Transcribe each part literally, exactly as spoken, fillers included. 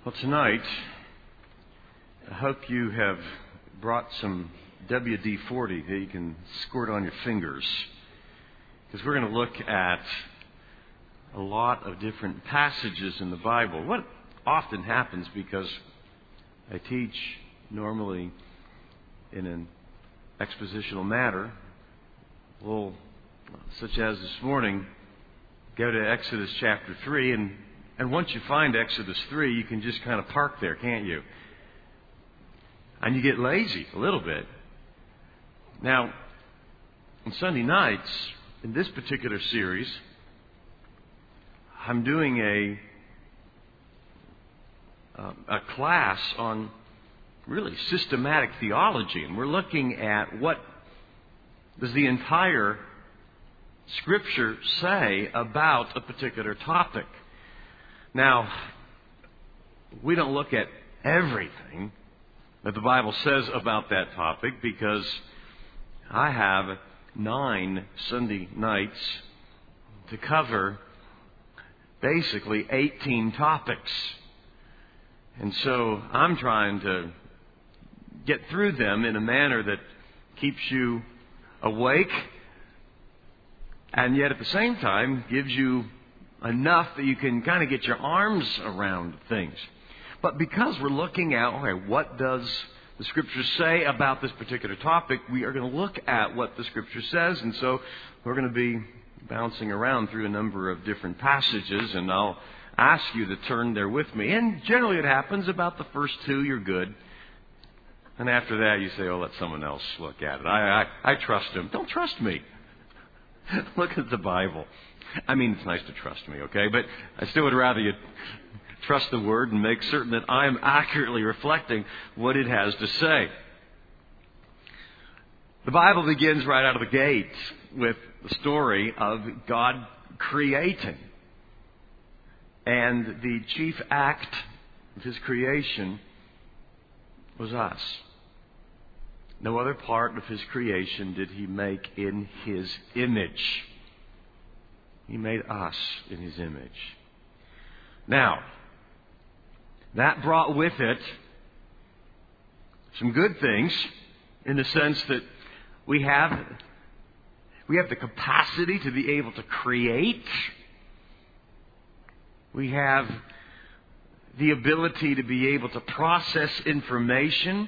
Well, tonight, I hope you have brought some W D forty that you can squirt on your fingers, because we're going to look at a lot of different passages in the Bible. What often happens, because I teach normally in an expositional manner, well, such as this morning, go to Exodus chapter three, and And once you find Exodus three, you can just kind of park there, can't you? And you get lazy a little bit. Now, on Sunday nights, in this particular series, I'm doing a uh, a class on really systematic theology. And we're looking at what does the entire Scripture say about a particular topic. Now, we don't look at everything that the Bible says about that topic, because I have nine Sunday nights to cover basically eighteen topics. And so I'm trying to get through them in a manner that keeps you awake, and yet at the same time gives you enough that you can kind of get your arms around things. But because we're looking at, okay, what does the Scripture say about this particular topic, we are going to look at what the Scripture says. And so we're going to be bouncing around through a number of different passages, and I'll ask you to turn there with me. And generally it happens about the first two, you're good. And after that you say, oh, let someone else look at it. I, I, I trust him. Don't trust me. Look at the Bible. I mean, it's nice to trust me, okay? But I still would rather you trust the Word and make certain that I am accurately reflecting what it has to say. The Bible begins right out of the gate with the story of God creating. And the chief act of His creation was us. No other part of His creation did He make in His image. He made us in His image. Now, that brought with it some good things, in the sense that we have we have the capacity to be able to create. We have the ability to be able to process information.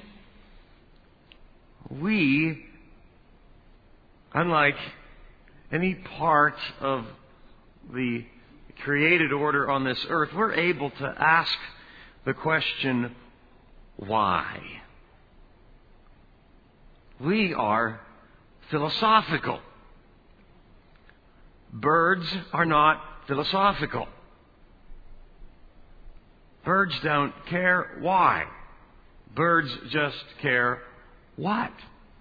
We, unlike any part of the created order on this earth, we're able to ask the question, why? We are philosophical. Birds are not philosophical. Birds don't care why. Birds just care what?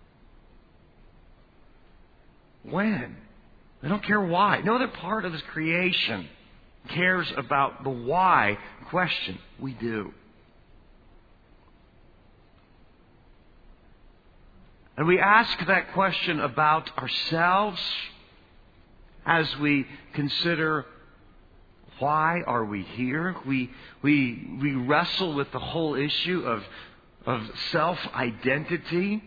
When? They don't care why. No other part of His creation cares about the why question. We do. And we ask that question about ourselves as we consider, why are we here? We we we wrestle with the whole issue of of self-identity.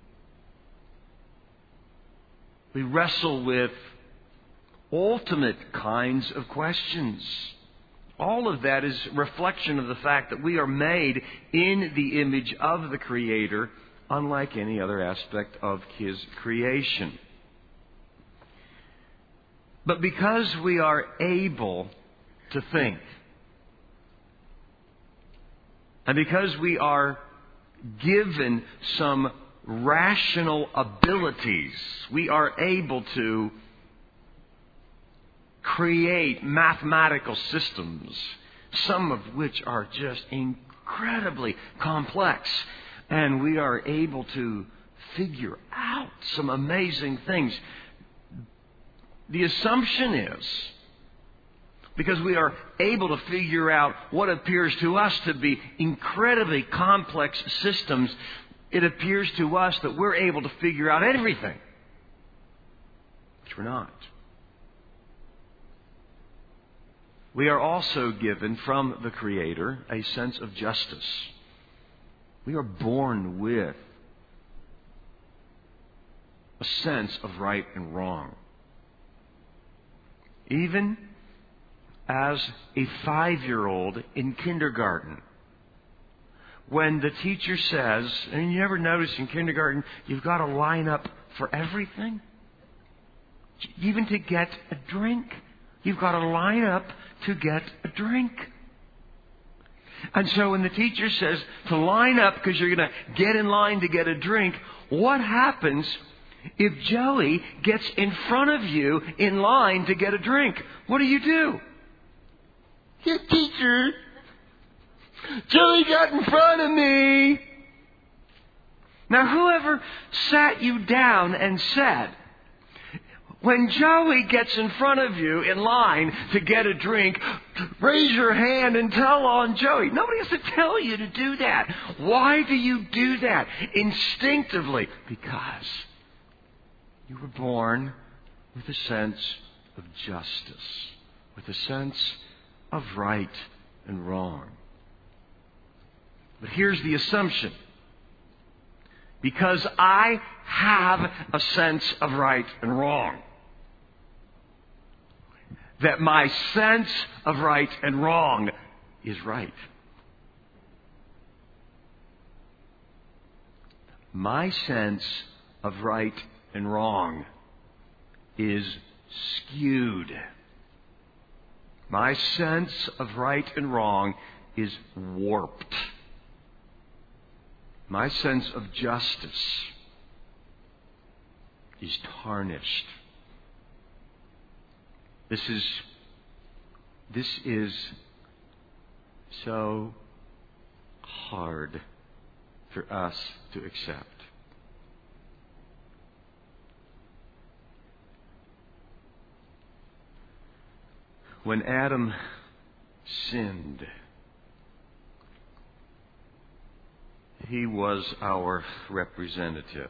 We wrestle with ultimate kinds of questions. All of that is reflection of the fact that we are made in the image of the Creator, unlike any other aspect of His creation. But because we are able to think, and because we are given some rational abilities, we are able to create mathematical systems, some of which are just incredibly complex. And we are able to figure out some amazing things. The assumption is, because we are able to figure out what appears to us to be incredibly complex systems, it appears to us that we're able to figure out everything, which we're not. we are also given from the Creator a sense of justice. We are born with a sense of right and wrong. Even as a five-year-old in kindergarten, when the teacher says, and you ever notice in kindergarten, you've got to line up for everything? Even to get a drink, you've got to line up to get a drink. And so when the teacher says to line up because you're going to get in line to get a drink, what happens if Joey gets in front of you in line to get a drink? What do you do? Yes, teacher, Joey got in front of me. Now, whoever sat you down and said, when Joey gets in front of you in line to get a drink, raise your hand and tell on Joey. Nobody has to tell you to do that. Why do you do that? Instinctively. Because you were born with a sense of justice, with a sense of right and wrong. But here's the assumption. Because I have a sense of right and wrong, that my sense of right and wrong is right. My sense of right and wrong is skewed. My sense of right and wrong is warped. My sense of justice is tarnished. This is, this is so hard for us to accept. When Adam sinned, he was our representative.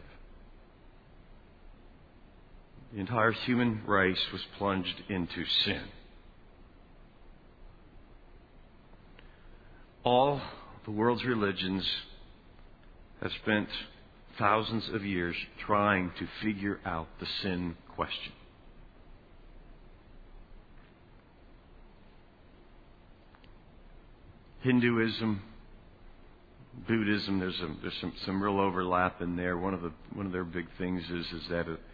The entire human race was plunged into sin. All the world's religions have spent thousands of years trying to figure out the sin question. Hinduism, Buddhism, there's, a, there's some, some real overlap in there. One of the one of their big things is is that it,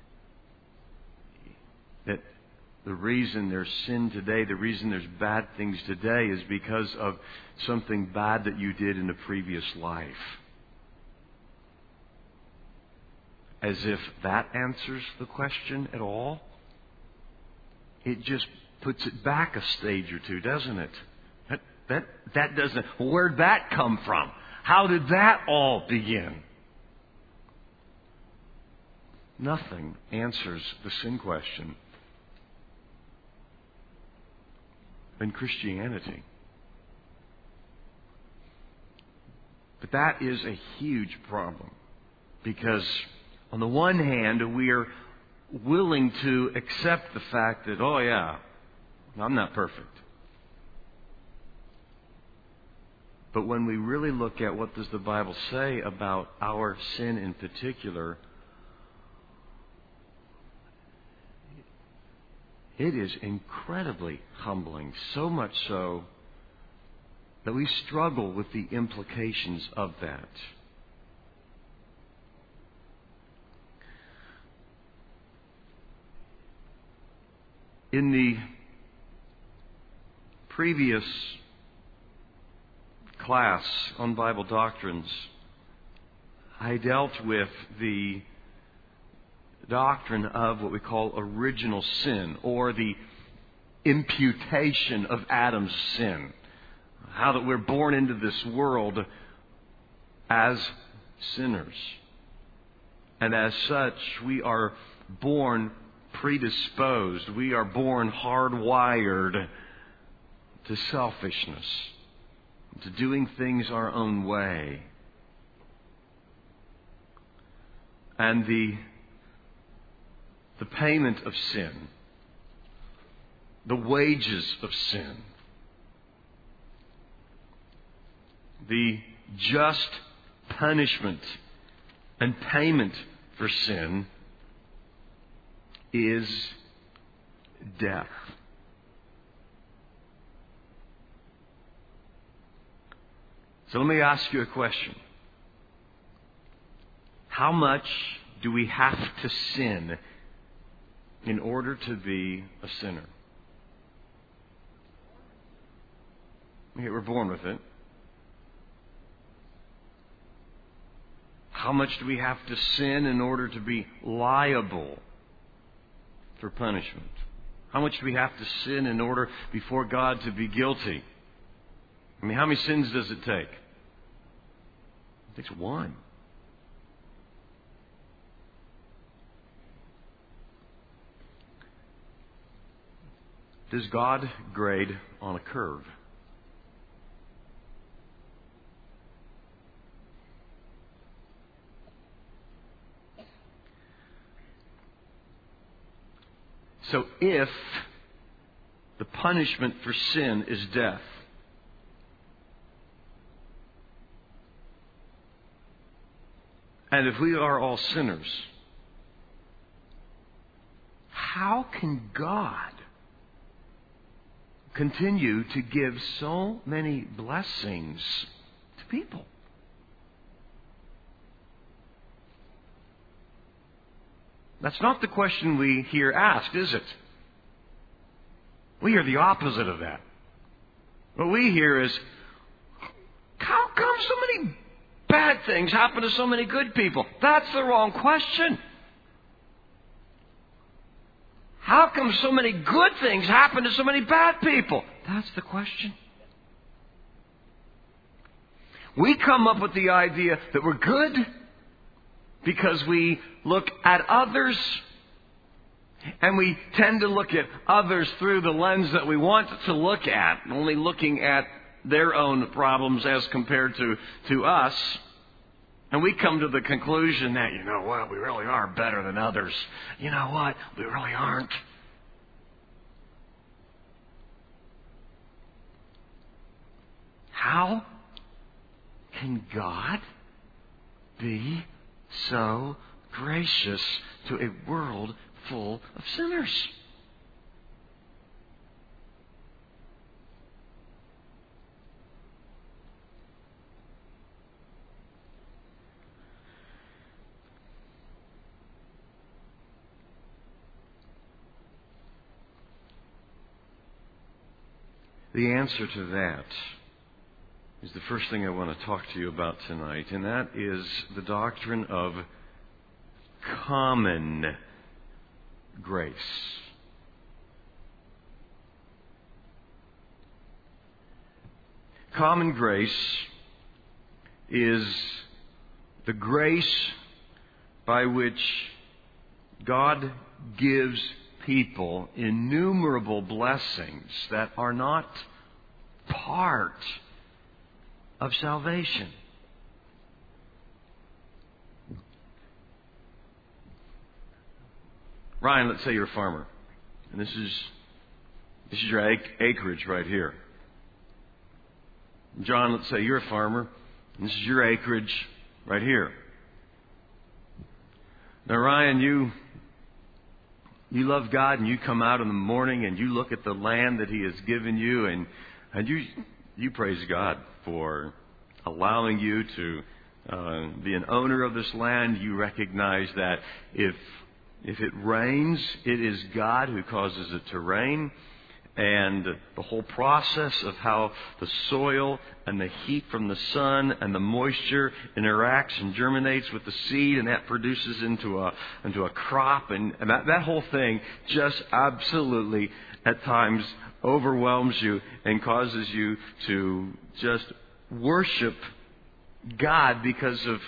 that the reason there's sin today, the reason there's bad things today, is because of something bad that you did in a previous life. As if that answers the question at all. It just puts it back a stage or two, doesn't it? That that that doesn't. Where'd that come from? How did that all begin? Nothing answers the sin question in Christianity. But that is a huge problem, because on the one hand, we are willing to accept the fact that, oh yeah, I'm not perfect. But when we really look at what does the Bible say about our sin in particular, it is incredibly humbling, so much so that we struggle with the implications of that. In the previous class on Bible doctrines, I dealt with the doctrine of what we call original sin, or the imputation of Adam's sin. How that we're born into this world as sinners. And as such, we are born predisposed. We are born hardwired to selfishness, to doing things our own way. And the, the payment of sin the wages of sin, the just punishment and payment for sin is death. So let me ask you a question. How much do we have to sin in order to be a sinner? Okay, we're born with it. How much do we have to sin in order to be liable for punishment? How much do we have to sin in order before God to be guilty? I mean, how many sins does it take? It takes one. Does God grade on a curve? So if the punishment for sin is death, and if we are all sinners, how can God continue to give so many blessings to people? That's not the question we hear asked, is it? We hear the opposite of that. What we hear is, how come so many bad things happen to so many good people? That's the wrong question. How come so many good things happen to so many bad people? That's the question. We come up with the idea that we're good because we look at others, and we tend to look at others through the lens that we want to look at, only looking at their own problems as compared to, to us. And we come to the conclusion that, you know what, we really are better than others. You know what, we really aren't. How can God be so gracious to a world full of sinners? The answer to that is the first thing I want to talk to you about tonight, and that is the doctrine of common grace. Common grace is the grace by which God gives people innumerable blessings that are not part of salvation. Ryan, let's say you're a farmer, and this is this is your acreage right here. John, let's say you're a farmer, and this is your acreage right here. Now, Ryan, you you love God, and you come out in the morning and you look at the land that He has given you, and and you you praise God for allowing you to uh, be an owner of this land. You recognize that if if it rains, it is God who causes it to rain. And the whole process of how the soil and the heat from the sun and the moisture interacts and germinates with the seed, and that produces into a into a crop, and, and that, that whole thing just absolutely at times overwhelms you and causes you to just worship God because of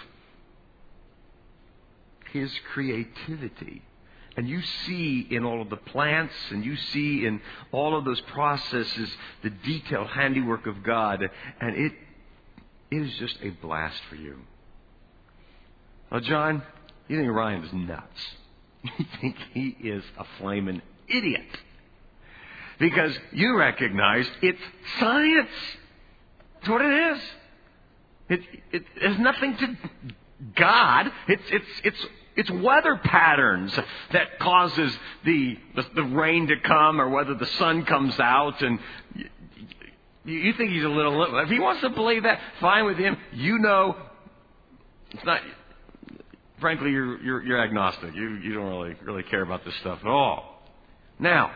His creativity. And you see in all of the plants, and you see in all of those processes the detailed handiwork of God, and it it is just a blast for you. Now, John, you think Ryan is nuts. You think he is a flaming idiot. Because you recognize it's science. That's what it is. It, it, it has nothing to God. It's, it's, it's, it's weather patterns that causes the, the, the rain to come or whether the sun comes out. And you, you think he's a little... If he wants to believe that, fine with him. You know, it's not... Frankly, you're, you're, you're agnostic. You, you don't really, really care about this stuff at all. Now,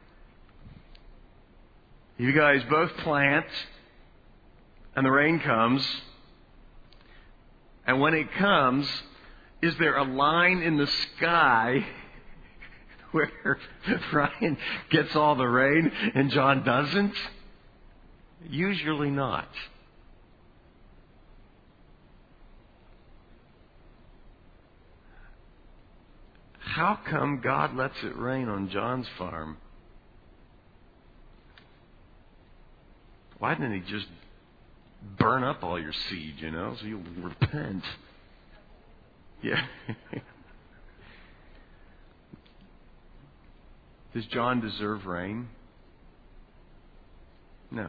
you guys both plant, and the rain comes. And when it comes, is there a line in the sky where Ryan gets all the rain and John doesn't? Usually not. How come God lets it rain on John's farm? Why didn't he just burn up all your seed, you know, so you'll repent? Yeah. Does John deserve rain? No.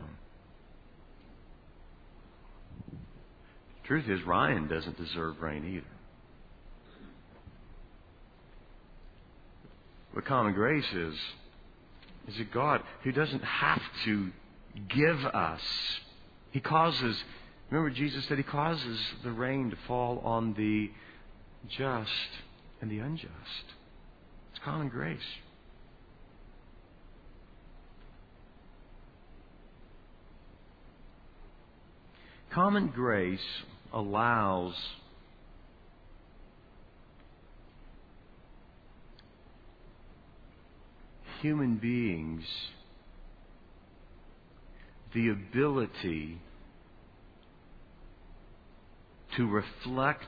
The truth is, Ryan doesn't deserve rain either. What common grace is, is a God who doesn't have to give us. He causes, remember Jesus said He causes the rain to fall on the just and the unjust. It's common grace. Common grace allows human beings the ability to reflect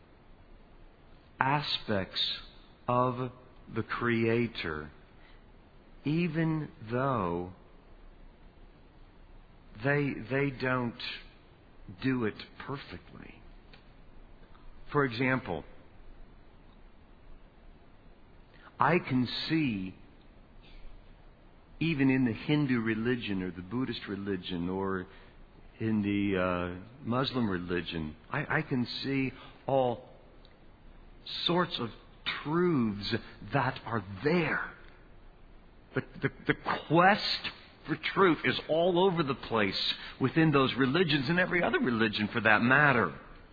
aspects of the Creator, even though they they don't do it perfectly. For example, I can see, even in the Hindu religion or the Buddhist religion or in the uh, Muslim religion, I, I can see all sorts of truths that are there. The, the, the quest for truth is all over the place within those religions and every other religion for that matter.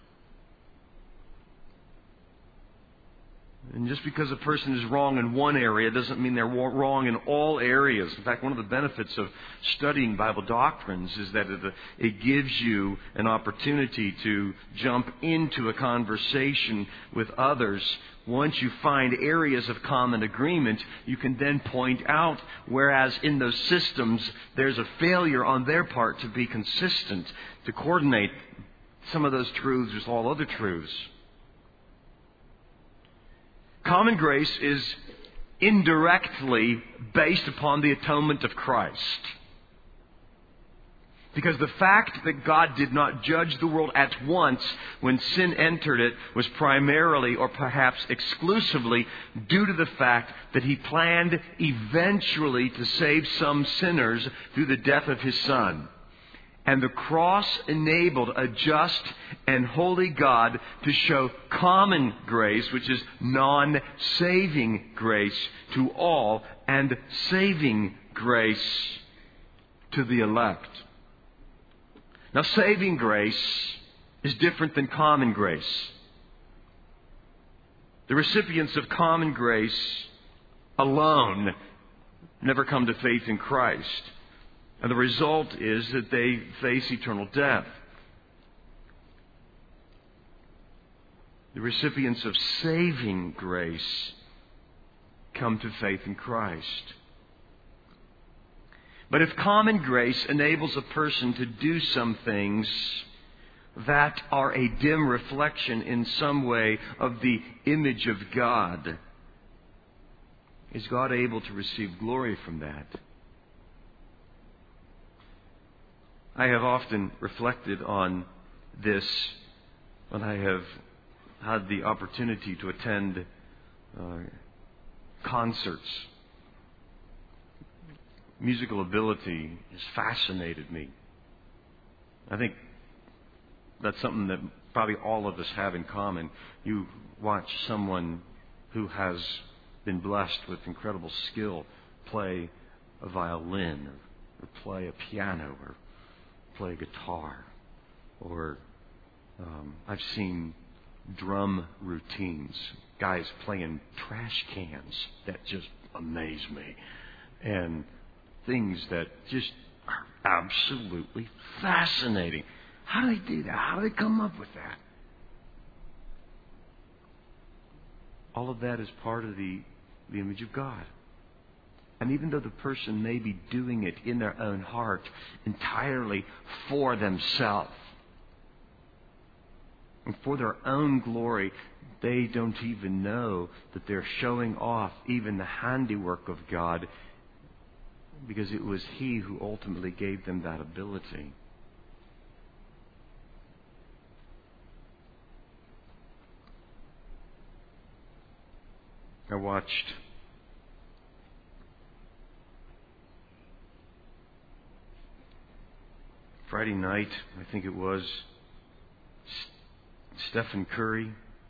And just because a person is wrong in one area doesn't mean they're wrong in all areas. In fact, one of the benefits of studying Bible doctrines is that it, it gives you an opportunity to jump into a conversation with others. Once you find areas of common agreement, you can then point out, whereas in those systems there's a failure on their part to be consistent, to coordinate some of those truths with all other truths. Common grace is indirectly based upon the atonement of Christ. Because the fact that God did not judge the world at once when sin entered it was primarily or perhaps exclusively due to the fact that He planned eventually to save some sinners through the death of His Son. And the cross enabled a just and holy God to show common grace, which is non-saving grace, to all, and saving grace to the elect. Now, saving grace is different than common grace. The recipients of common grace alone never come to faith in Christ. And the result is that they face eternal death. The recipients of saving grace come to faith in Christ. But if common grace enables a person to do some things that are a dim reflection in some way of the image of God, is God able to receive glory from that? I have often reflected on this when I have had the opportunity to attend uh, concerts musical ability has fascinated me. I think that's something that probably all of us have in common. You watch someone who has been blessed with incredible skill play a violin or, or play a piano or play a guitar. Or um, I've seen drum routines, guys playing trash cans that just amaze me. And things that just are absolutely fascinating. How do they do that? How do they come up with that? All of that is part of the, the image of God. And even though the person may be doing it in their own heart entirely for themselves and for their own glory, they don't even know that they're showing off even the handiwork of God, because it was He who ultimately gave them that ability. I watched Friday night, I think it was, Stephen Curry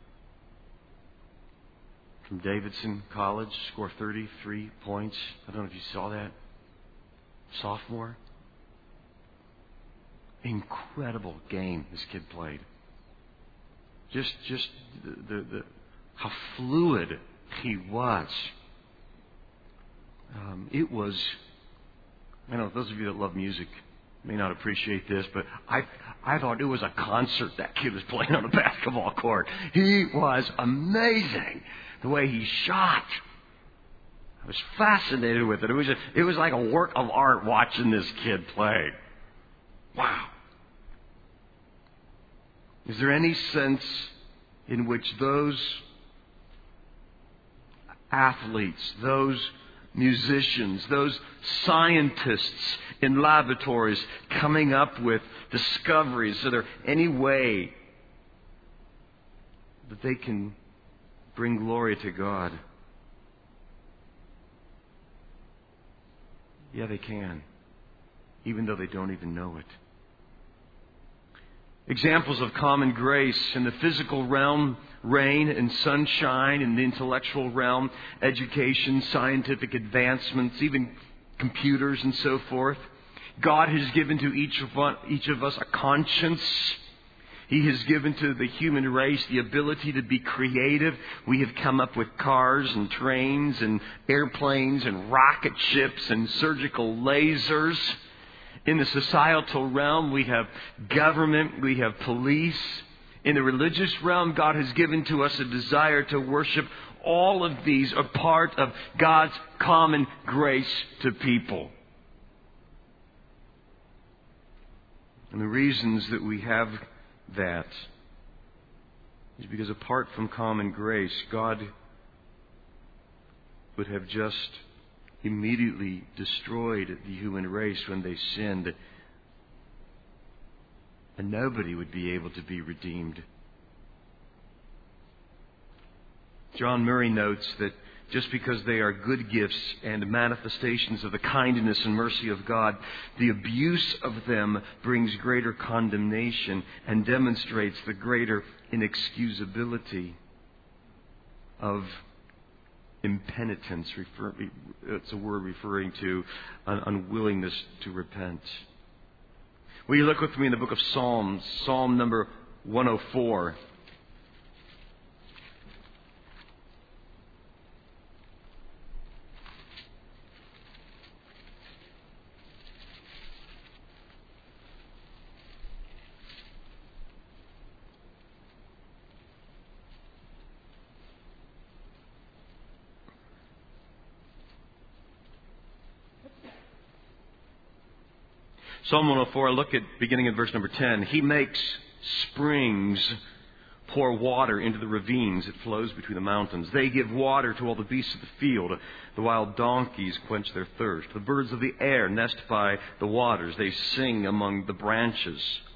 from Davidson College scored thirty-three points. I don't know if you saw that. Sophomore. Incredible game this kid played. Just, just the, the, the how fluid he was. Um, it was. I know those of you that love music may not appreciate this, but I I thought it was a concert that kid was playing on a basketball court. He was amazing the way he shot. I was fascinated with it. It was a, it was like a work of art watching this kid play. Wow. Is there any sense in which those athletes, those musicians, those scientists in laboratories coming up with discoveries, is there any way that they can bring glory to God? Yeah, they can, even though they don't even know it. Examples of common grace in the physical realm: rain and sunshine; in the intellectual realm, education, scientific advancements, even computers and so forth. God has given to each of us, each of us a conscience. He has given to the human race the ability to be creative. We have come up with cars and trains and airplanes and rocket ships and surgical lasers. In the societal realm, we have government, we have police. In the religious realm, God has given to us a desire to worship. All of these are part of God's common grace to people. And the reasons that we have that is because apart from common grace, God would have just immediately destroyed the human race when they sinned, and nobody would be able to be redeemed. John Murray notes that just because they are good gifts and manifestations of the kindness and mercy of God, the abuse of them brings greater condemnation and demonstrates the greater inexcusability of impenitence. Refer, it's a word referring to an unwillingness to repent. Will you look with me in the book of Psalms, Psalm number one oh four. Psalm one oh four, look at beginning in verse number ten. He makes springs pour water into the ravines. It flows between the mountains. They give water to all the beasts of the field. The wild donkeys quench their thirst. The birds of the air nest by the waters. They sing among the branches.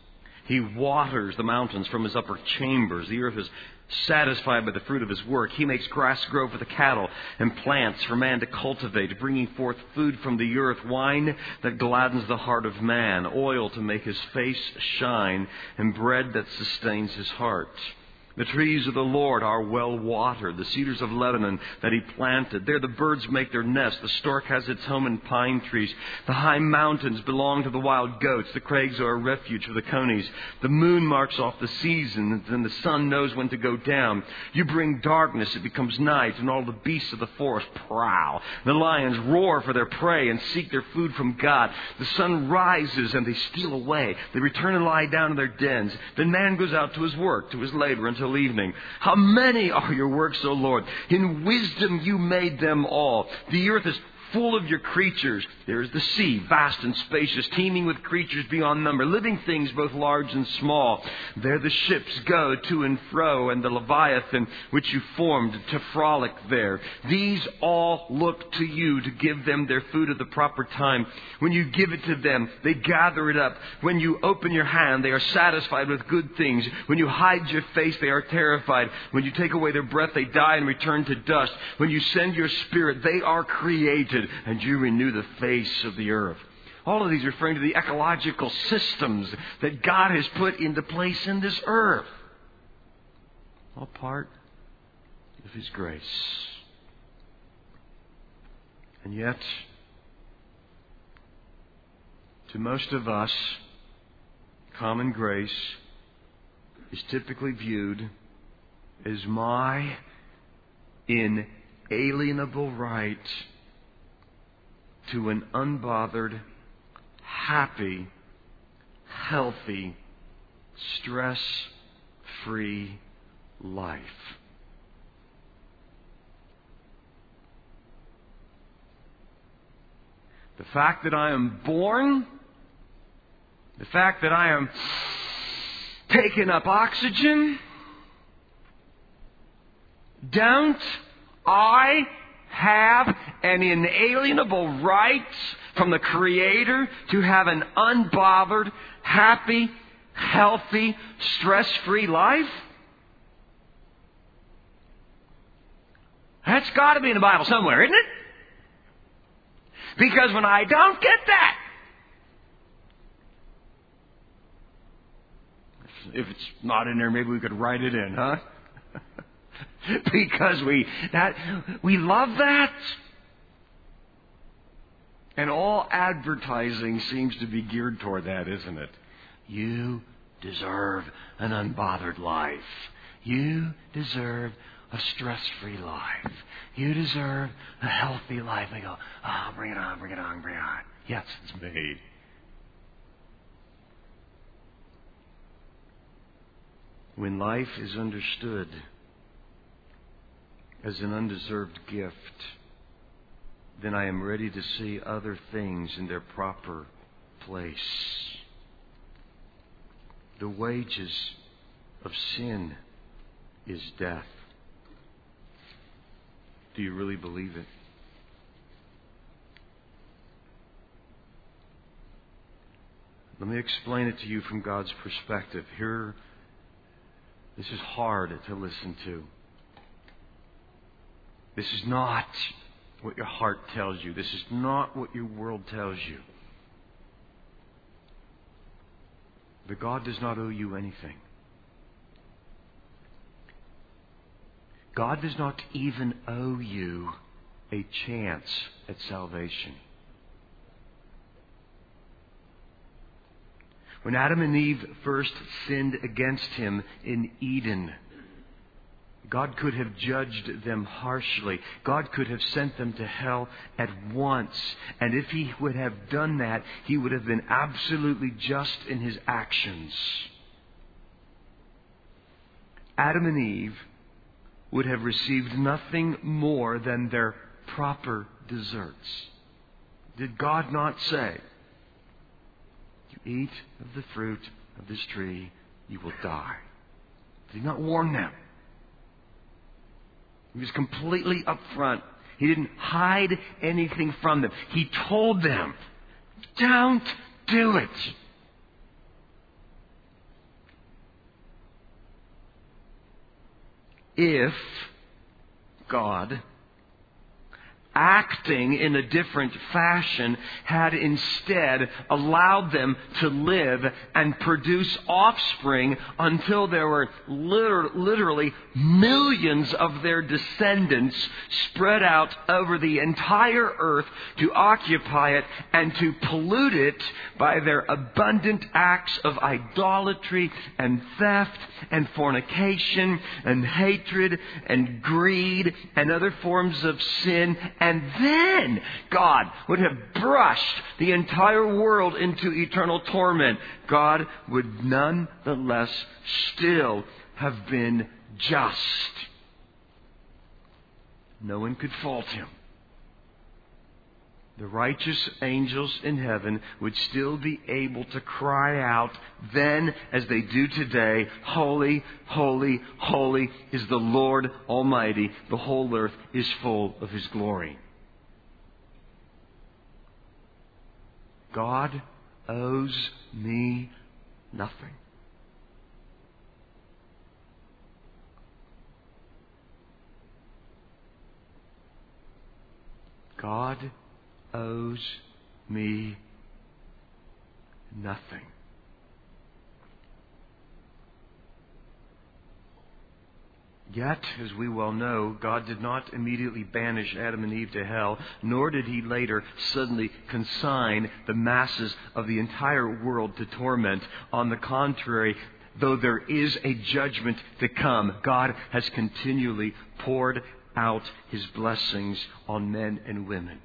He waters the mountains from his upper chambers. The earth is satisfied by the fruit of his work. He makes grass grow for the cattle and plants for man to cultivate, bringing forth food from the earth, wine that gladdens the heart of man, oil to make his face shine, and bread that sustains his heart. The trees of the Lord are well watered, the cedars of Lebanon that he planted. There the birds make their nest. The stork has its home in pine trees. The high mountains belong to the wild goats. The crags are a refuge for the conies. The moon marks off the seasons, and the sun knows when to go down. You bring darkness, it becomes night, and all the beasts of the forest prowl. The lions roar for their prey and seek their food from God. The sun rises, and they steal away. They return and lie down in their dens. Then man goes out to his work, to his labor, until evening. How many are your works, O Lord? In wisdom you made them all. The earth is full of your creatures. There is the sea, vast and spacious, teeming with creatures beyond number, living things both large and small. There the ships go to and fro, and the Leviathan which you formed to frolic there. These all look to you to give them their food at the proper time. When you give it to them, they gather it up. When you open your hand, they are satisfied with good things. When you hide your face, they are terrified. When you take away their breath, they die and return to dust. When you send your spirit, they are created, and you renew the face of the earth. All of these are referring to the ecological systems that God has put into place in this earth. All part of His grace. And yet, to most of us, common grace is typically viewed as my inalienable right to an unbothered, happy, healthy, stress-free life. The fact that I am born, the fact that I am taking up oxygen, don't I have an inalienable right from the Creator to have an unbothered, happy, healthy, stress-free life? That's got to be in the Bible somewhere, isn't it? Because when I don't get that, if it's not in there, maybe we could write it in, huh? Because we that we love that. And all advertising seems to be geared toward that, isn't it? You deserve an unbothered life. You deserve a stress-free life. You deserve a healthy life. They go, oh, bring it on, bring it on, bring it on. Yes, it's made. When life is understood as an undeserved gift, then I am ready to see other things in their proper place. The wages of sin is death. Do you really believe it? Let me explain it to you from God's perspective. Here, this is hard to listen to. This is not what your heart tells you. This is not what your world tells you. But God does not owe you anything. God does not even owe you a chance at salvation. When Adam and Eve first sinned against Him in Eden, God could have judged them harshly. God could have sent them to hell at once. And if He would have done that, He would have been absolutely just in His actions. Adam and Eve would have received nothing more than their proper deserts. Did God not say, you eat of the fruit of this tree, you will die? Did He not warn them? He was completely upfront. He didn't hide anything from them. He told them, don't do it. if God, acting in a different fashion, had instead allowed them to live and produce offspring until there were liter- literally millions of their descendants spread out over the entire earth to occupy it and to pollute it by their abundant acts of idolatry and theft and fornication and hatred and greed and other forms of sin. And then God would have brushed the entire world into eternal torment. God would nonetheless still have been just. No one could fault Him. The righteous angels in heaven would still be able to cry out then, as they do today, "Holy, holy, holy is the Lord Almighty. The whole earth is full of His glory." God owes me nothing. God owes me nothing. Yet, as we well know, God did not immediately banish Adam and Eve to hell, nor did He later suddenly consign the masses of the entire world to torment. On the contrary, though there is a judgment to come, God has continually poured out His blessings on men and women.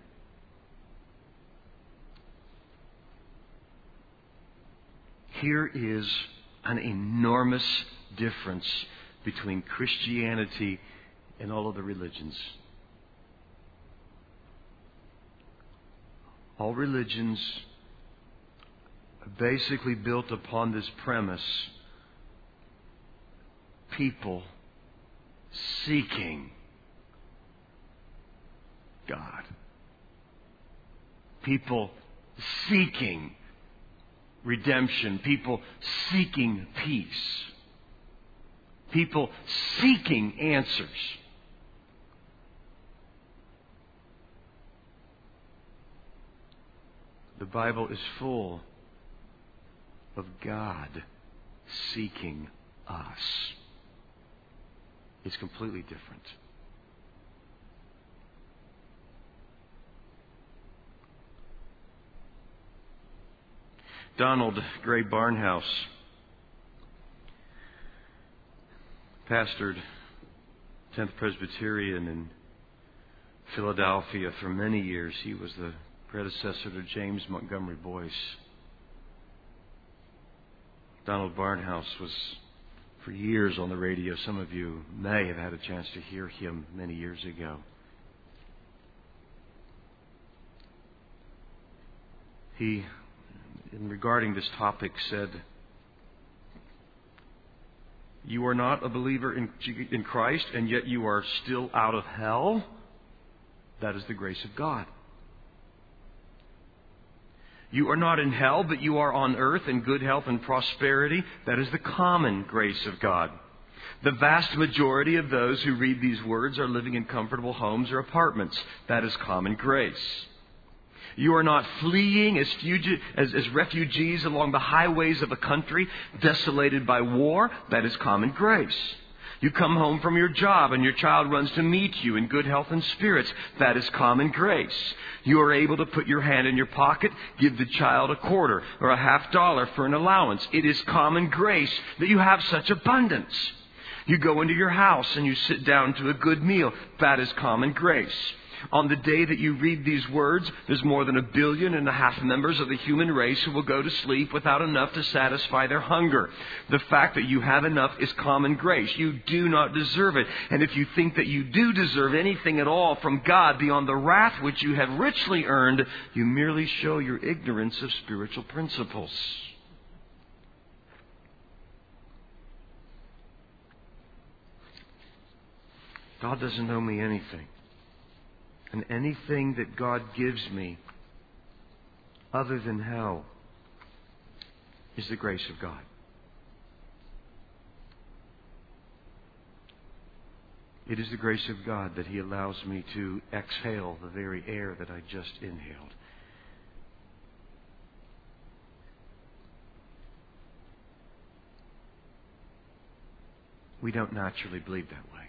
Here is an enormous difference between Christianity and all other religions. All religions are basically built upon this premise: people seeking God. People seeking redemption. People seeking peace. People seeking answers. The Bible is full of God seeking us. It's completely different. Donald Gray Barnhouse pastored tenth Presbyterian in Philadelphia for many years. He was the predecessor to James Montgomery Boyce. Donald Barnhouse was for years on the radio. Some of you may have had a chance to hear him many years ago. He, in regarding this topic, said, "You are not a believer in, in Christ, and yet you are still out of hell. That is the grace of God. You are not in hell, but you are on earth in good health and prosperity. That is the common grace of God. The vast majority of those who read these words are living in comfortable homes or apartments. That is common grace. You are not fleeing as, fugi- as, as refugees along the highways of a country desolated by war. That is common grace. You come home from your job and your child runs to meet you in good health and spirits. That is common grace. You are able to put your hand in your pocket, give the child a quarter or a half dollar for an allowance. It is common grace that you have such abundance. You go into your house and you sit down to a good meal. That is common grace. On the day that you read these words, there's more than a billion and a half members of the human race who will go to sleep without enough to satisfy their hunger. The fact that you have enough is common grace. You do not deserve it. And if you think that you do deserve anything at all from God beyond the wrath which you have richly earned, you merely show your ignorance of spiritual principles." God doesn't owe me anything. And anything that God gives me other than hell is the grace of God. It is the grace of God that He allows me to exhale the very air that I just inhaled. We don't naturally believe that way.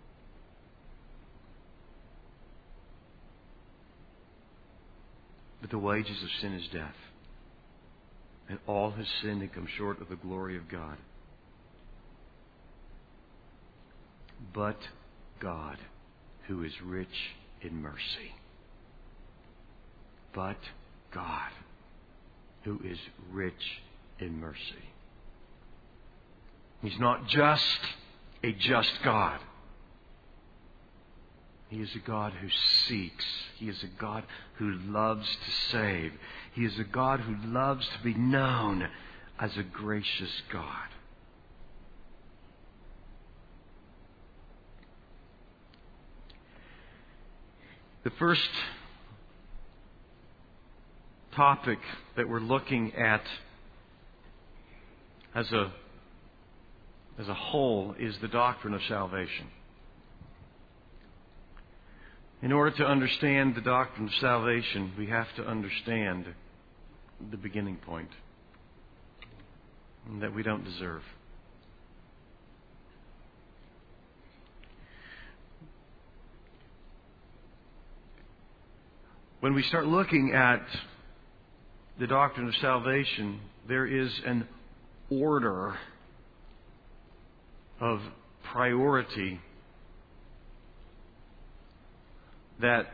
But the wages of sin is death. And all has sinned and come short of the glory of God. But God, who is rich in mercy. But God, who is rich in mercy. He's not just a just God. He is a God who seeks. He is a God who loves to save. He is a God who loves to be known as a gracious God. The first topic that we're looking at as a, as a whole is the doctrine of salvation. In order to understand the doctrine of salvation, we have to understand the beginning point that we don't deserve. When we start looking at the doctrine of salvation, there is an order of priority that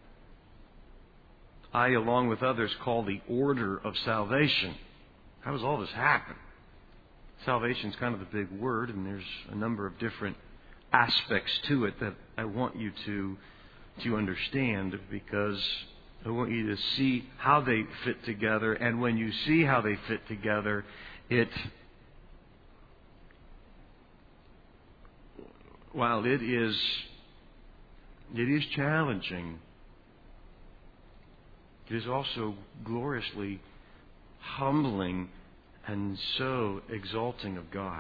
I, along with others, call the order of salvation. How does all this happen? Salvation is kind of a big word, and there's a number of different aspects to it that I want you to, to understand, because I want you to see how they fit together. And when you see how they fit together, it, while it is It is challenging, it is also gloriously humbling and so exalting of God.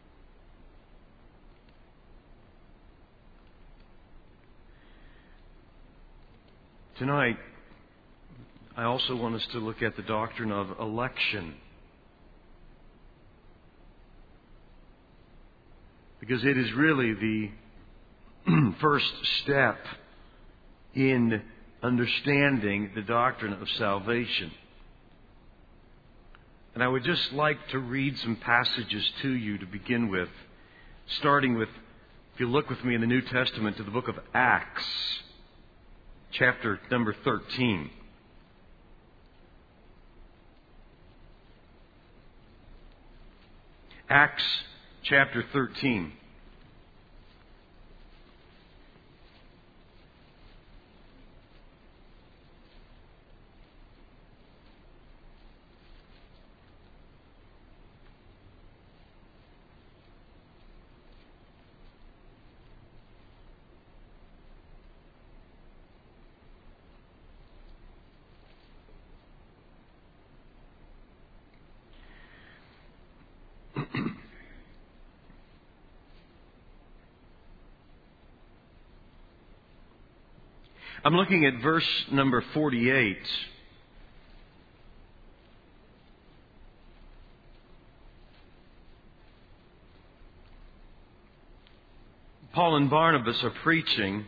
Tonight, I also want us to look at the doctrine of election, because it is really the first step in understanding the doctrine of salvation. And I would just like to read some passages to you to begin with, starting with, if you look with me in the New Testament, to the book of Acts, chapter number thirteen. Acts chapter thirteen. I'm looking at verse number forty-eight. Paul and Barnabas are preaching.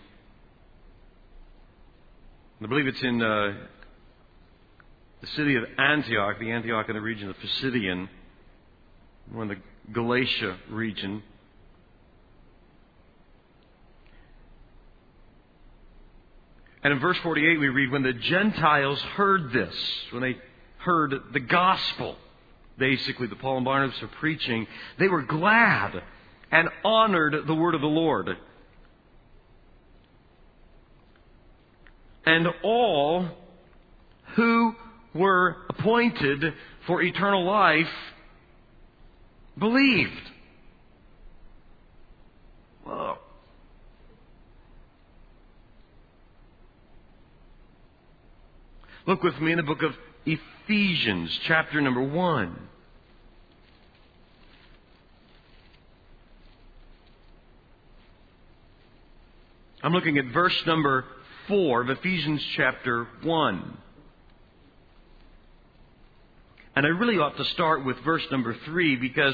I believe it's in uh, the city of Antioch, the Antioch in the region of Pisidian, or in the Galatia region. And in verse forty-eight we read, when the Gentiles heard this, when they heard the gospel, basically, that Paul and Barnabas are preaching, they were glad and honored the word of the Lord. And all who were appointed for eternal life believed. Whoa. Look with me in the book of Ephesians, chapter number one. I'm looking at verse number four of Ephesians chapter one. And I really ought to start with verse number three, because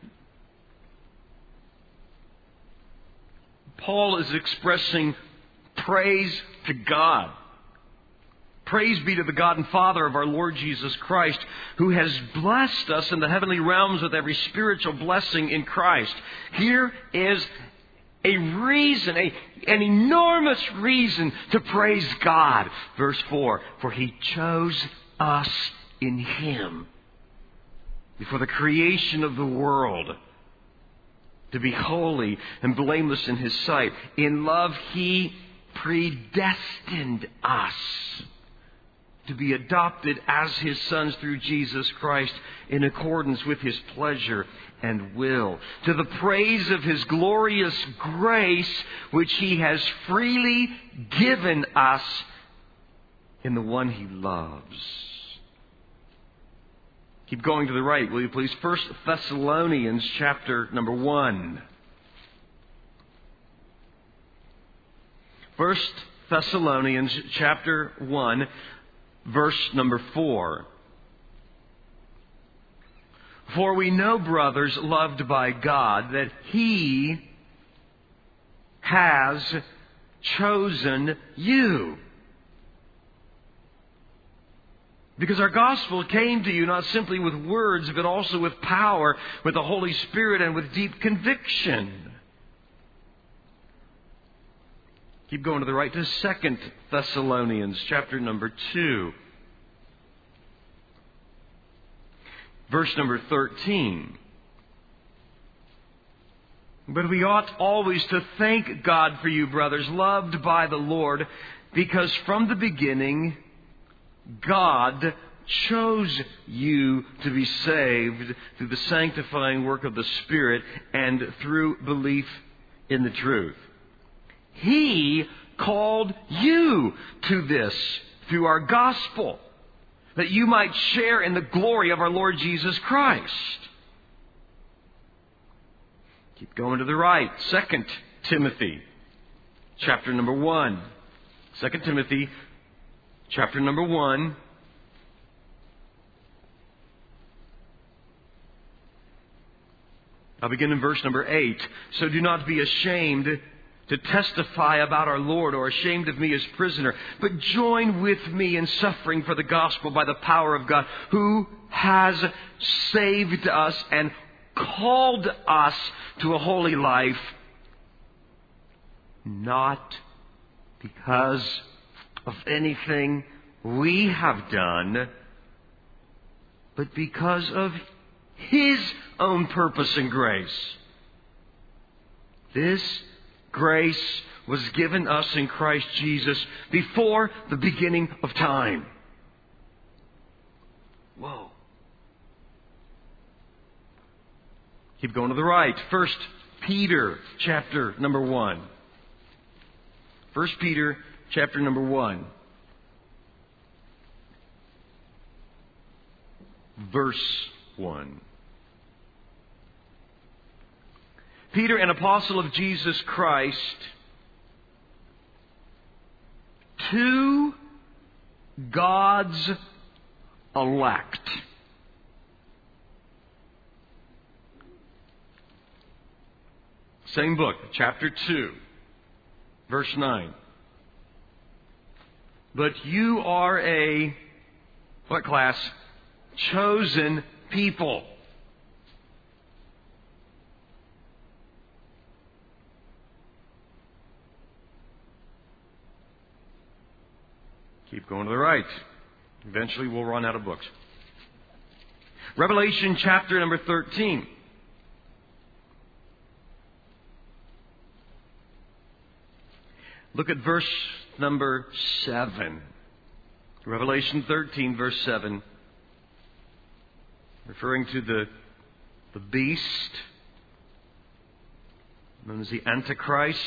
Paul is expressing praise to God. Praise be to the God and Father of our Lord Jesus Christ, who has blessed us in the heavenly realms with every spiritual blessing in Christ. Here is a reason, a, an enormous reason to praise God. Verse four, for He chose us in Him before the creation of the world to be holy and blameless in His sight. In love He predestined us to be adopted as His sons through Jesus Christ in accordance with His pleasure and will, to the praise of His glorious grace, which He has freely given us in the one He loves. Keep going to the right, will you please? First Thessalonians chapter number one. First Thessalonians chapter one, verse number four. For we know, brothers, loved by God, that He has chosen you. Because our gospel came to you not simply with words, but also with power, with the Holy Spirit, and with deep conviction. Keep going to the right to Second Thessalonians chapter number two. Verse number thirteen. But we ought always to thank God for you, brothers, loved by the Lord, because from the beginning God chose you to be saved through the sanctifying work of the Spirit and through belief in the truth. He called you to this through our gospel, that you might share in the glory of our Lord Jesus Christ. Keep going to the right. Second Timothy, chapter number one. Second Timothy, chapter number one. I'll begin in verse number eight. So do not be ashamed to testify about our Lord, or ashamed of me as prisoner, but join with me in suffering for the gospel by the power of God, who has saved us and called us to a holy life, not because of anything we have done, but because of His own purpose and grace. This grace was given us in Christ Jesus before the beginning of time. Whoa. Keep going to the right. First Peter, chapter number one. First Peter, chapter number one. Verse one. Peter, an apostle of Jesus Christ, to God's elect. Same book, chapter two, verse nine. But you are a, what class? Chosen people. Keep going to the right. Eventually we'll run out of books. Revelation chapter number thirteen. Look at verse number seven. Revelation thirteen, verse seven. Referring to the, the beast, known as the Antichrist.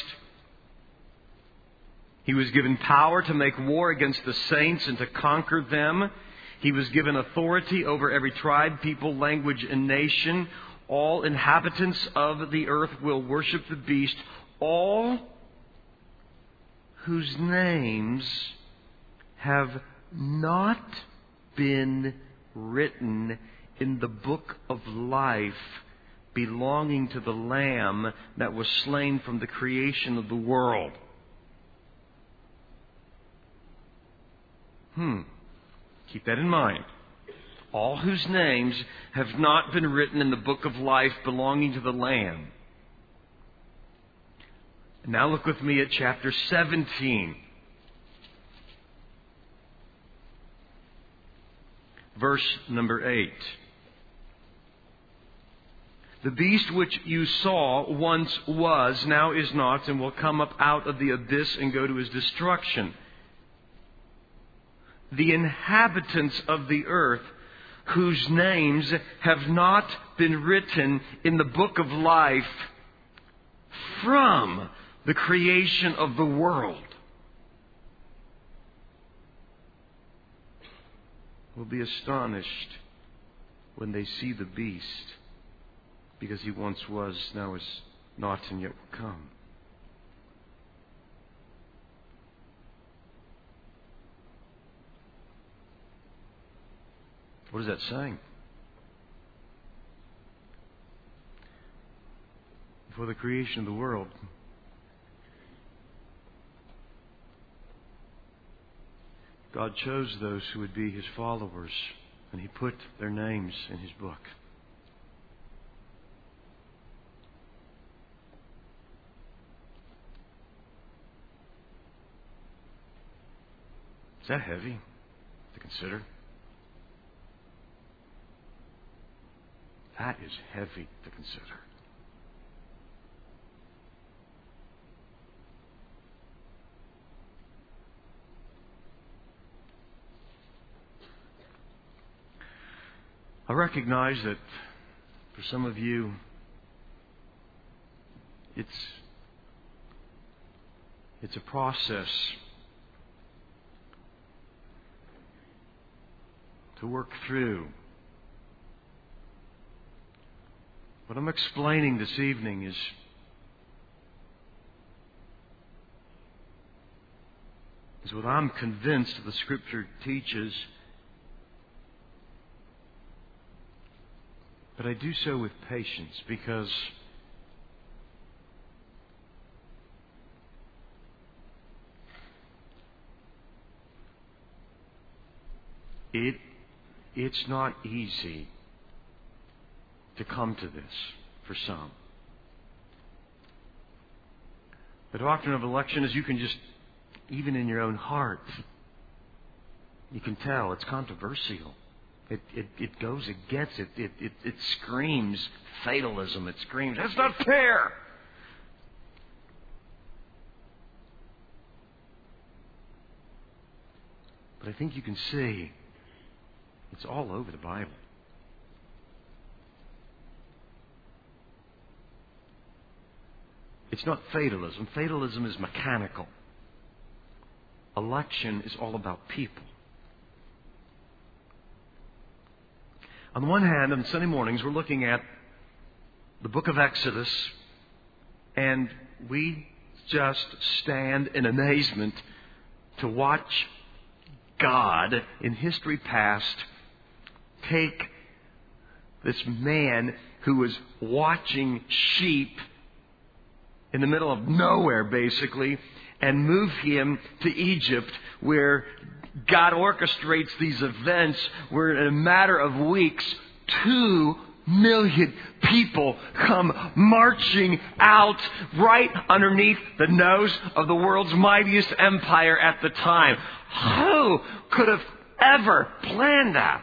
He was given power to make war against the saints and to conquer them. He was given authority over every tribe, people, language, and nation. All inhabitants of the earth will worship the beast. All whose names have not been written in the book of life belonging to the Lamb that was slain from the creation of the world. Hmm. Keep that in mind. All whose names have not been written in the book of life belonging to the Lamb. Now look with me at chapter seventeen. Verse number eight. The beast which you saw once was, now is not, and will come up out of the abyss and go to his destruction. The inhabitants of the earth, whose names have not been written in the book of life from the creation of the world, will be astonished when they see the beast, because he once was, now is not, and yet will come. What is that saying? Before the creation of the world, God chose those who would be His followers, and He put their names in His book. Is that heavy to consider? That is heavy to consider. I recognize that for some of you, it's it's a process to work through. What I'm explaining this evening is is what I'm convinced the Scripture teaches. But I do so with patience, because it it's not easy to come to this for some. The doctrine of election is, you can just, even in your own heart, you can tell it's controversial. It, it, it goes against it. It, it. it screams fatalism. It screams, that's not fair. But I think you can see it's all over the Bible. It's not fatalism. Fatalism is mechanical. Election is all about people. On the one hand, on Sunday mornings, we're looking at the book of Exodus, and we just stand in amazement to watch God in history past take this man who was watching sheep in the middle of nowhere, basically, and move him to Egypt, where God orchestrates these events where in a matter of weeks, two million people come marching out right underneath the nose of the world's mightiest empire at the time. Who could have ever planned that?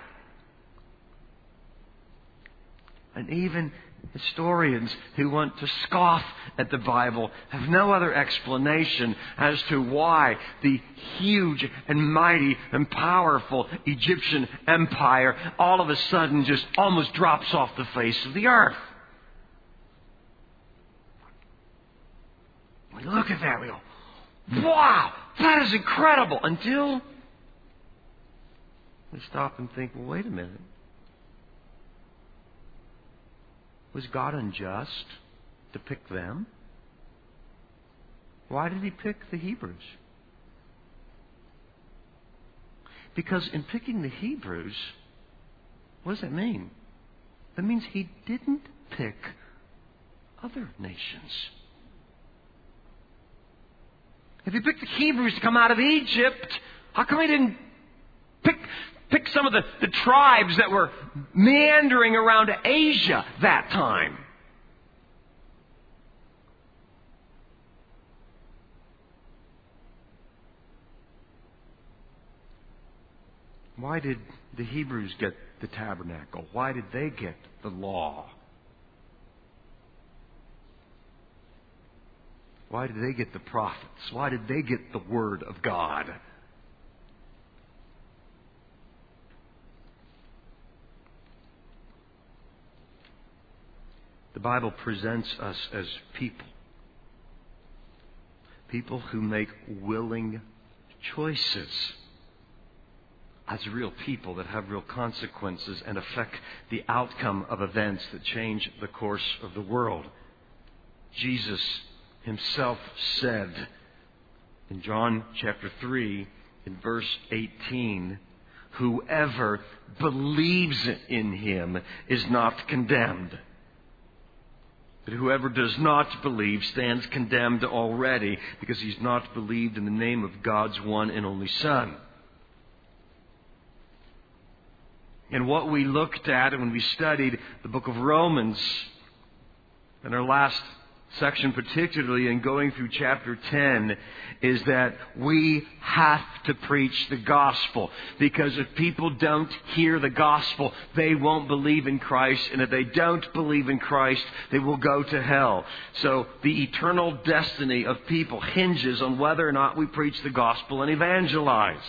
And even historians who want to scoff at the Bible have no other explanation as to why the huge and mighty and powerful Egyptian empire all of a sudden just almost drops off the face of the earth. We look at that, we go, wow, that is incredible, until we stop and think, well, wait a minute. Was God unjust to pick them? Why did He pick the Hebrews? Because in picking the Hebrews, what does that mean? That means he didn't pick other nations. If he picked the Hebrews to come out of Egypt, how come he didn't pick, pick some of the, the tribes that were meandering around Asia that time? Why did the Hebrews get the tabernacle? Why did they get the law? Why did they get the prophets? Why did they get the Word of God? The Bible presents us as people. People who make willing choices. As real people that have real consequences and affect the outcome of events that change the course of the world. Jesus himself said in John chapter three, in verse eighteen, whoever believes in him is not condemned. But whoever does not believe stands condemned already, because he's not believed in the name of God's one and only Son. And what we looked at when we studied the book of Romans, in our last section particularly, and going through chapter ten, is that we have to preach the gospel. Because if people don't hear the gospel, they won't believe in Christ. And if they don't believe in Christ, they will go to hell. So the eternal destiny of people hinges on whether or not we preach the gospel and evangelize.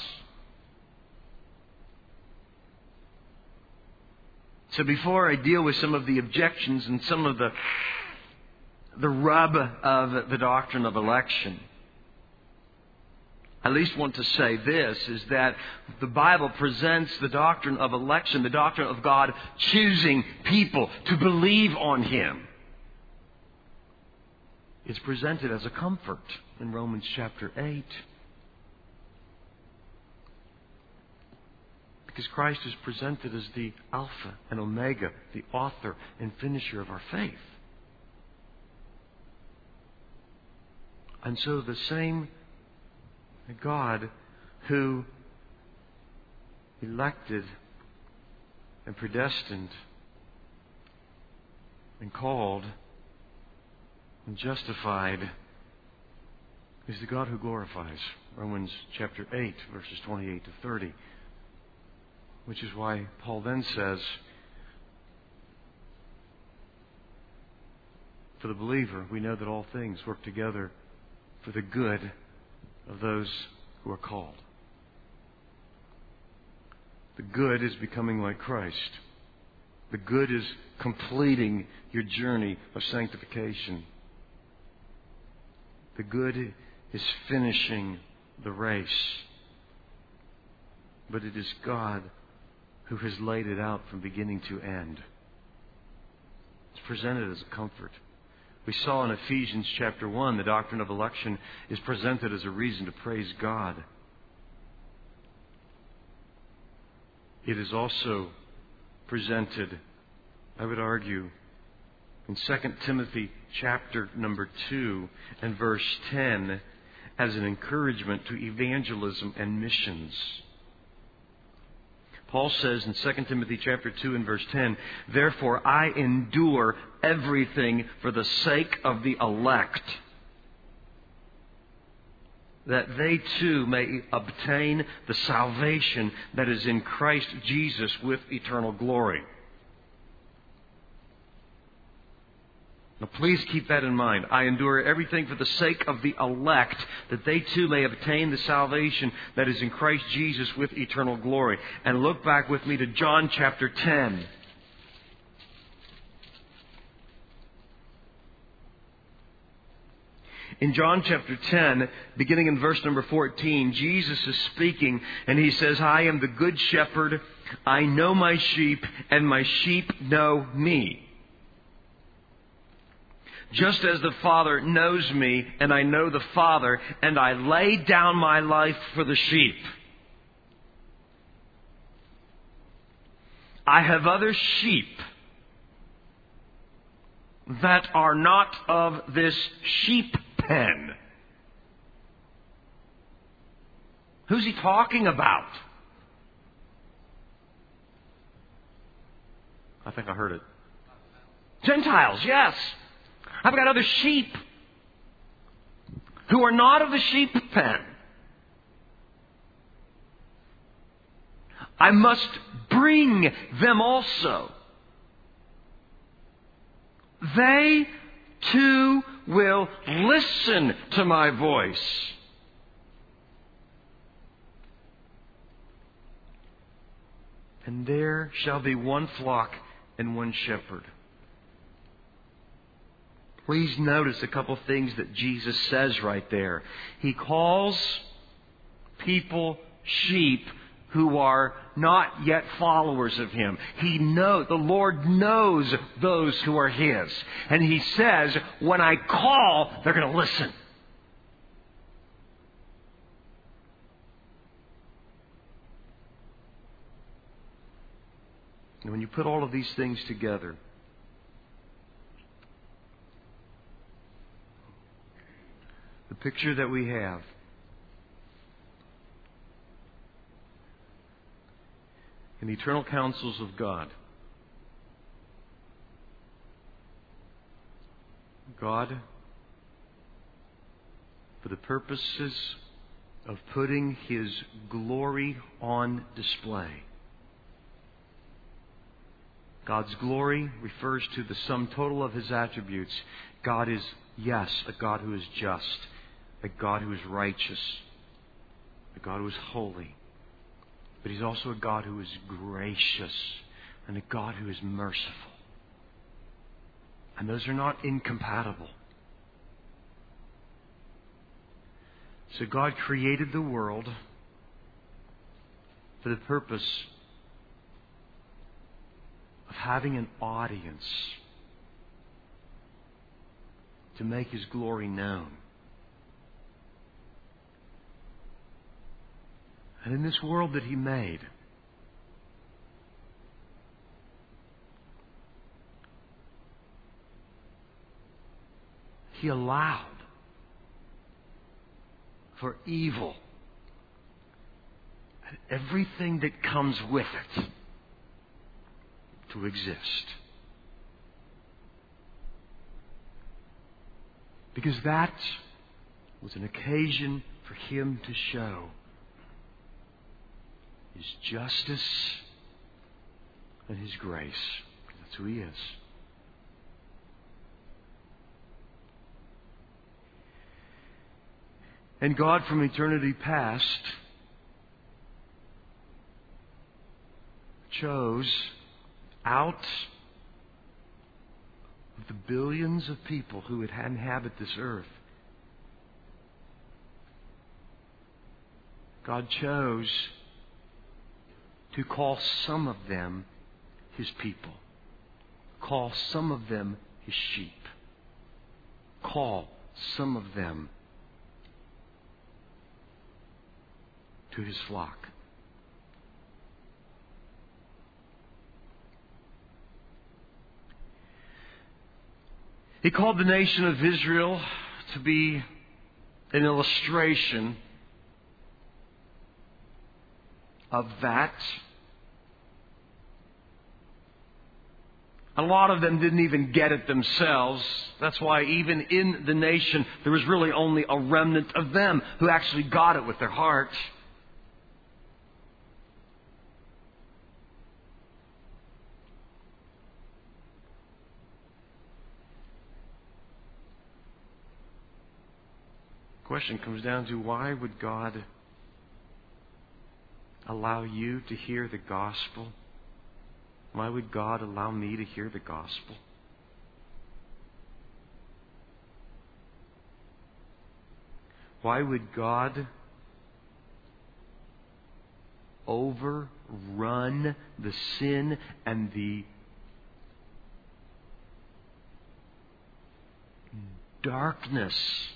So before I deal with some of the objections and some of the the rub of the doctrine of election, I at least want to say this, is that the Bible presents the doctrine of election, the doctrine of God choosing people to believe on Him. It's presented as a comfort in Romans chapter eight. Because Christ is presented as the Alpha and Omega, the author and finisher of our faith. And so the same God who elected and predestined and called and justified is the God who glorifies. Romans chapter eight, verses twenty-eight to thirty. Which is why Paul then says, for the believer, we know that all things work together for the good of those who are called. The good is becoming like Christ. The good is completing your journey of sanctification. The good is finishing the race. But it is God who has laid it out from beginning to end. It's presented as a comfort. We saw in Ephesians chapter one, the doctrine of election is presented as a reason to praise God. It is also presented, I would argue, in Second Timothy chapter number two and verse ten as an encouragement to evangelism and missions. Paul says in Second Timothy chapter two and verse ten, therefore I endure everything for the sake of the elect, that they too may obtain the salvation that is in Christ Jesus with eternal glory. Now please keep that in mind. I endure everything for the sake of the elect, that they too may obtain the salvation that is in Christ Jesus with eternal glory. And look back with me to John chapter ten. In John chapter ten, beginning in verse number fourteen, Jesus is speaking and He says, I am the good shepherd. I know my sheep and my sheep know me. Just as the Father knows me, and I know the Father, and I lay down my life for the sheep. I have other sheep that are not of this sheep pen. Who's he talking about? I think I heard it. Gentiles, yes. I've got other sheep who are not of the sheep pen. I must bring them also. They too will listen to my voice. And there shall be one flock and one shepherd. Please notice a couple things that Jesus says right there. He calls people sheep who are not yet followers of Him. He know the Lord knows those who are His. And He says, when I call, they're going to listen. And when you put all of these things together, the picture that we have in the eternal counsels of God, God, for the purposes of putting His glory on display. God's glory refers to the sum total of His attributes. God is, yes, a God who is just, a God who is righteous, a God who is holy. But He's also a God who is gracious and a God who is merciful. And those are not incompatible. So God created the world for the purpose of having an audience to make His glory known. And in this world that He made, He allowed for evil and everything that comes with it to exist. Because that was an occasion for Him to show His justice and His grace. That's who He is. And God from eternity past chose out of the billions of people who would inhabit this earth, God chose to call some of them His people, call some of them His sheep, call some of them to His flock. He called the nation of Israel to be an illustration of that. A lot of them didn't even get it themselves. That's why even in the nation, there was really only a remnant of them who actually got it with their heart. The question comes down to, why would God allow you to hear the gospel? Why would God allow me to hear the gospel? Why would God overrun the sin and the darkness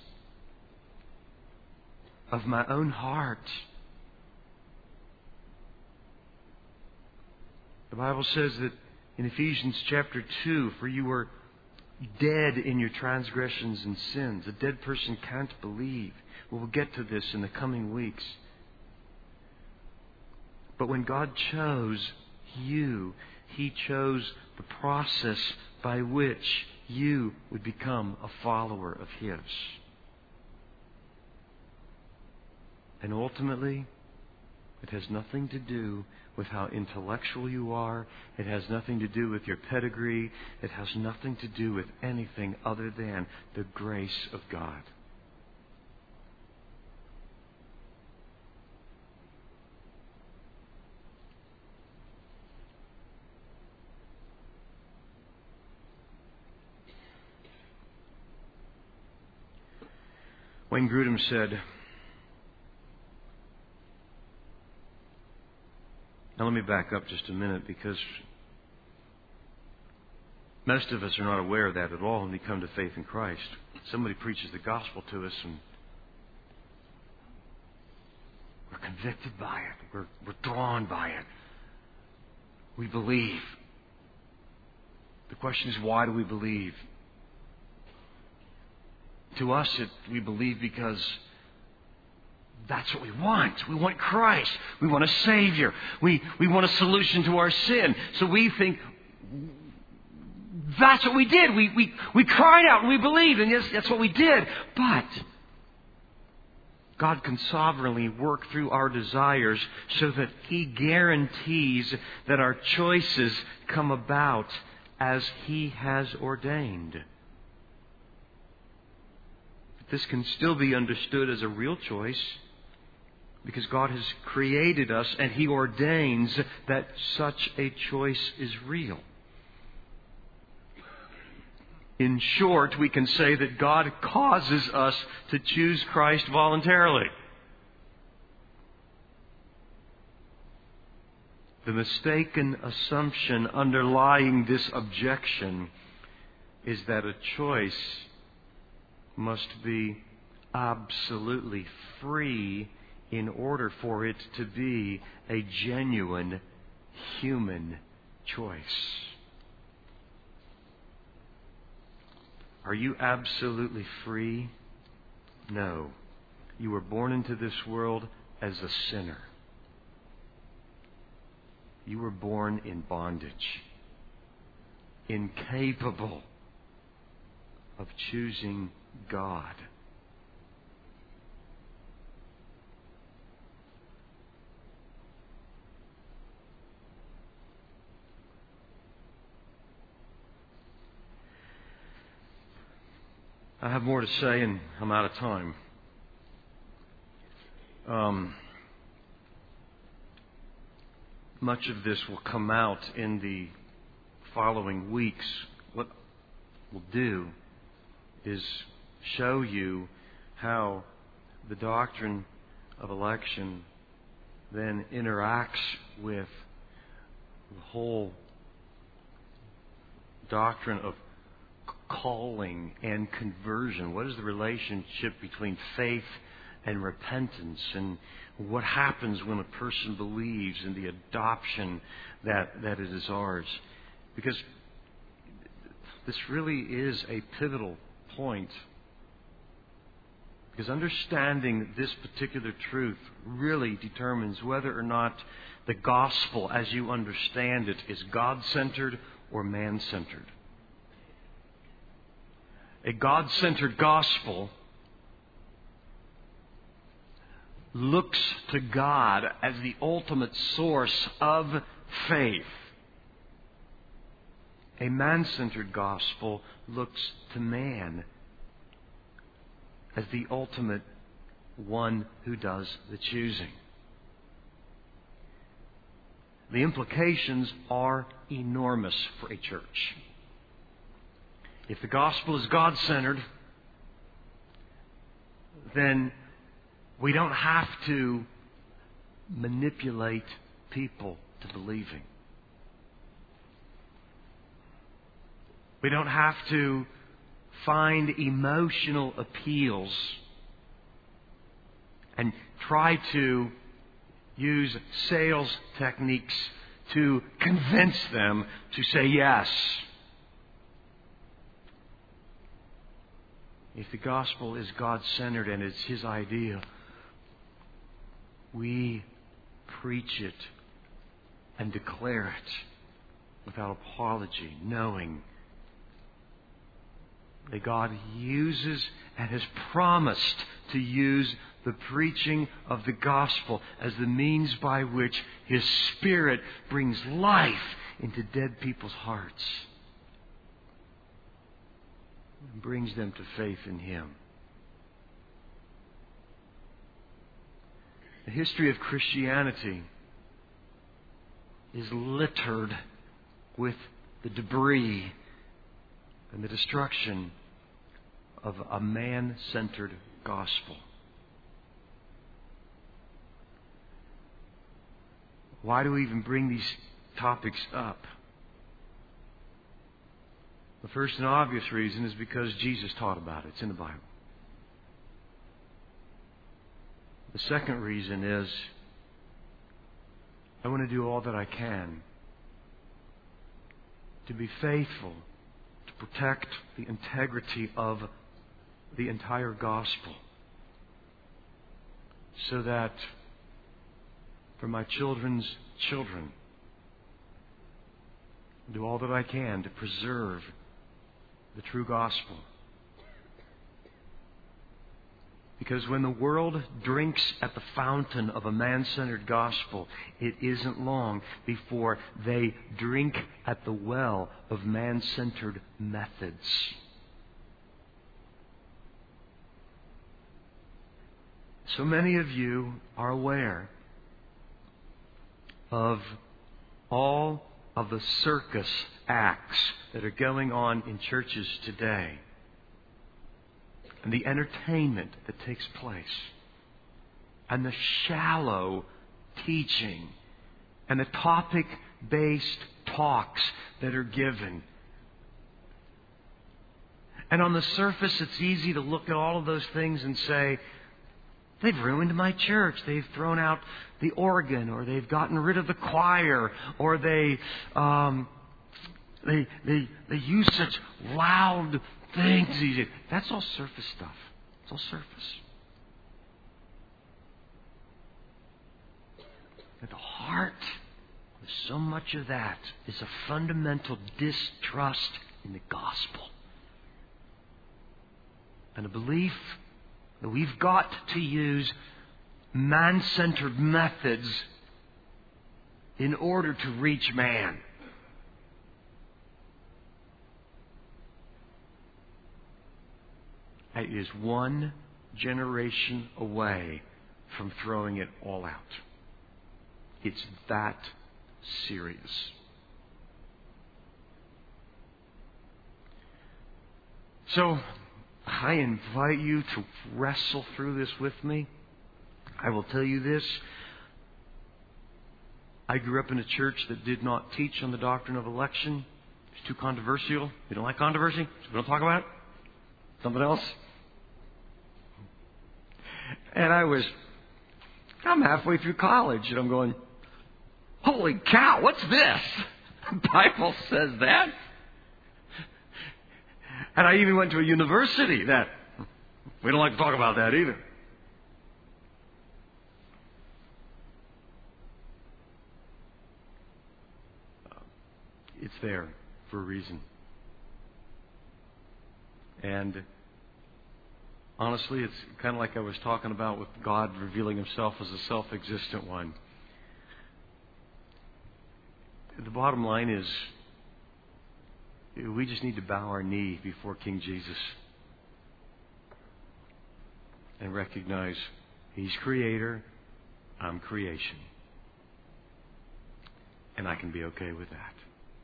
of my own heart The Bible says that in Ephesians chapter two, for you were dead in your transgressions and sins. A dead person can't believe. We'll get to this in the coming weeks. But when God chose you, He chose the process by which you would become a follower of His. And ultimately, it has nothing to do with how intellectual you are. It has nothing to do with your pedigree. It has nothing to do with anything other than the grace of God. Wayne Grudem said, now let me back up just a minute, because most of us are not aware of that at all when we come to faith in Christ. Somebody preaches the gospel to us and we're convicted by it. We're, we're drawn by it. We believe. The question is, why do we believe? To us, it, we believe because that's what we want. We want Christ. We want a Savior. We, we want a solution to our sin. So we think that's what we did. We, we, we cried out and we believed, and yes, that's what we did. But God can sovereignly work through our desires so that He guarantees that our choices come about as He has ordained. This can still be understood as a real choice because God has created us and He ordains that such a choice is real. In short, we can say that God causes us to choose Christ voluntarily. The mistaken assumption underlying this objection is that a choice must be absolutely free in order for it to be a genuine human choice. Are you absolutely free? No. You were born into this world as a sinner. You were born in bondage, incapable of choosing God. I have more to say, and I'm out of time. Um, much of this will come out in the following weeks. What we'll do is show you how the doctrine of election then interacts with the whole doctrine of calling and conversion. What is the relationship between faith and repentance, and what happens when a person believes in the adoption that, that it is ours? Because this really is a pivotal point. Because understanding this particular truth really determines whether or not the gospel, as you understand it, is God-centered or man-centered. A God-centered gospel looks to God as the ultimate source of faith. A man-centered gospel looks to man as the ultimate one who does the choosing. The implications are enormous for a church. If the gospel is God-centered, then we don't have to manipulate people to believing. We don't have to find emotional appeals and try to use sales techniques to convince them to say yes. If the gospel is God-centered and it's His idea, we preach it and declare it without apology, knowing that God uses and has promised to use the preaching of the gospel as the means by which His Spirit brings life into dead people's hearts and brings them to faith in Him. The history of Christianity is littered with the debris and the destruction of a man-centered gospel. Why do we even bring these topics up? The first and obvious reason is because Jesus taught about it. It's in the Bible. The second reason is I want to do all that I can to be faithful, to protect the integrity of the entire gospel, so that for my children's children, I do all that I can to preserve the true gospel. Because when the world drinks at the fountain of a man-centered gospel, it isn't long before they drink at the well of man-centered methods. So many of you are aware of all of the circus acts that are going on in churches today, and the entertainment that takes place, and the shallow teaching, and the topic-based talks that are given. And on the surface, it's easy to look at all of those things and say, they've ruined my church. They've thrown out the organ, or they've gotten rid of the choir, or they um, they they they use such loud things. That's all surface stuff. It's all surface. At the heart of so much of that is a fundamental distrust in the gospel, and a belief that we've got to use man-centered methods in order to reach man. It is one generation away from throwing it all out. It's that serious. So, I invite you to wrestle through this with me. I will tell you this. I grew up in a church that did not teach on the doctrine of election. It's too controversial. You don't like controversy? So we don't talk about it? Something else? And I was, I'm halfway through college, and I'm going, holy cow, what's this? The Bible says that. And I even went to a university that we don't like to talk about that either. It's there for a reason. And honestly, it's kind of like I was talking about with God revealing Himself as a self-existent one. The bottom line is, we just need to bow our knee before King Jesus and recognize He's Creator, I'm creation. And I can be okay with that.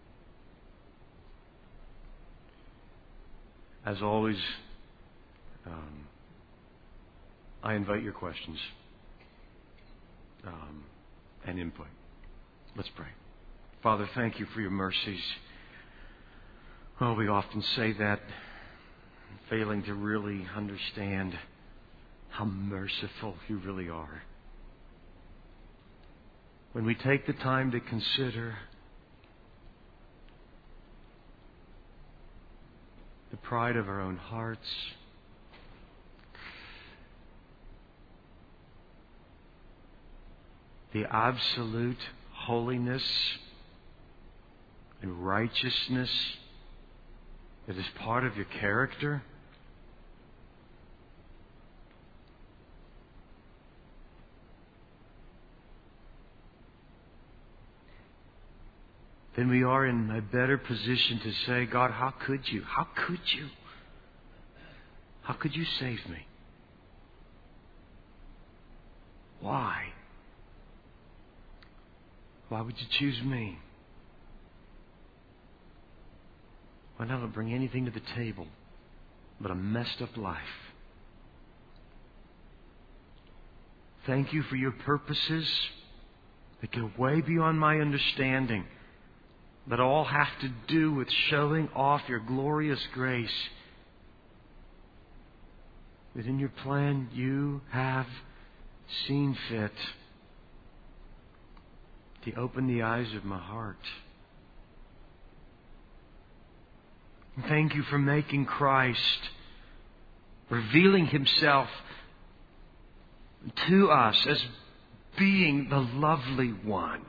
As always, um, I invite your questions um, and input. Let's pray. Father, thank You for Your mercies. Oh, we often say that, failing to really understand how merciful You really are. when we take the time to consider the pride of our own hearts, the absolute holiness and righteousness that is part of your character, then we are in a better position to say, God, how could you? How could you? How could you save me? Why? Why would you choose me? Why not bring anything to the table but a messed up life? Thank you for your purposes that go way beyond my understanding, that all have to do with showing off your glorious grace. Within your plan, you have seen fit to open the eyes of my heart. And thank you for making Christ, revealing Himself to us as being the lovely one.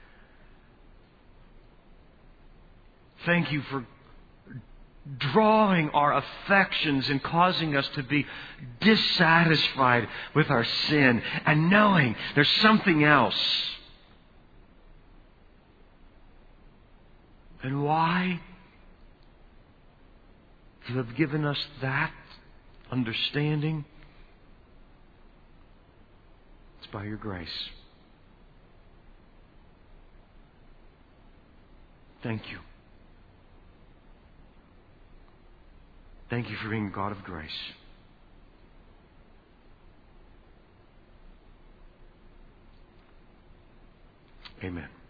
Thank you for drawing our affections and causing us to be dissatisfied with our sin and knowing there's something else. And why you have given us that understanding? It's by your grace. Thank you. Thank you for being a God of grace. Amen.